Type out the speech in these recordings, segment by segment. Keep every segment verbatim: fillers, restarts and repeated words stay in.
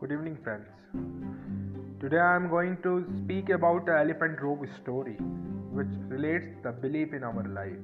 Good evening, friends. Today I am going to speak about the elephant rope story, which relates the belief in our life.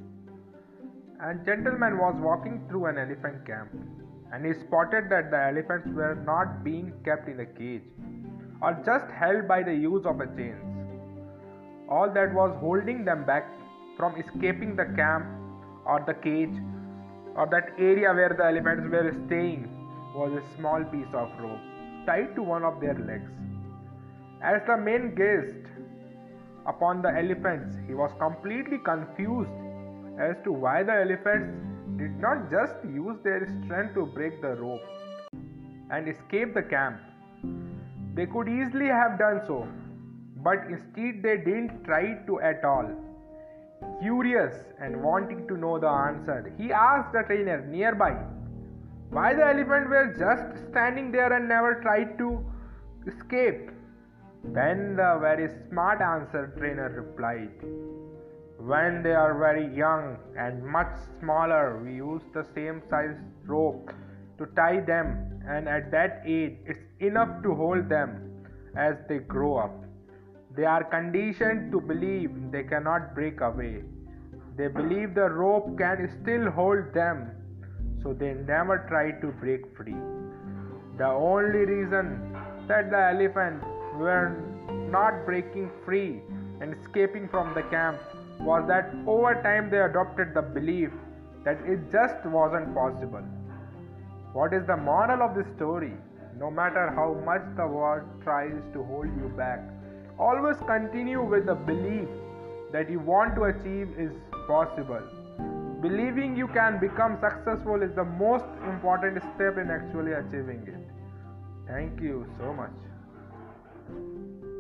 A gentleman was walking through an elephant camp, and he spotted that the elephants were not being kept in a cage or just held by the use of a chains. All that was holding them back from escaping the camp or the cage or that area where the elephants were staying was a small piece of rope tied to one of their legs. As the man gazed upon the elephants, he was completely confused as to why the elephants did not just use their strength to break the rope and escape the camp. They could easily have done so, but instead they didn't try to at all. Curious and wanting to know the answer, he asked the trainer nearby why the elephants were just standing there and never tried to escape. Then the very smart answer trainer replied, when they are very young and much smaller, we use the same size rope to tie them, and at that age it's enough to hold them. As they grow up, they are conditioned to believe they cannot break away. They believe the rope can still hold them, so they never try to break free. The only reason that the elephants were not breaking free and escaping from the camp was that over time they adopted the belief that it just wasn't possible. What is the moral of this story? No matter how much the world tries to hold you back, always continue with the belief that you want to achieve is possible. Believing you can become successful is the most important step in actually achieving it. Thank you so much.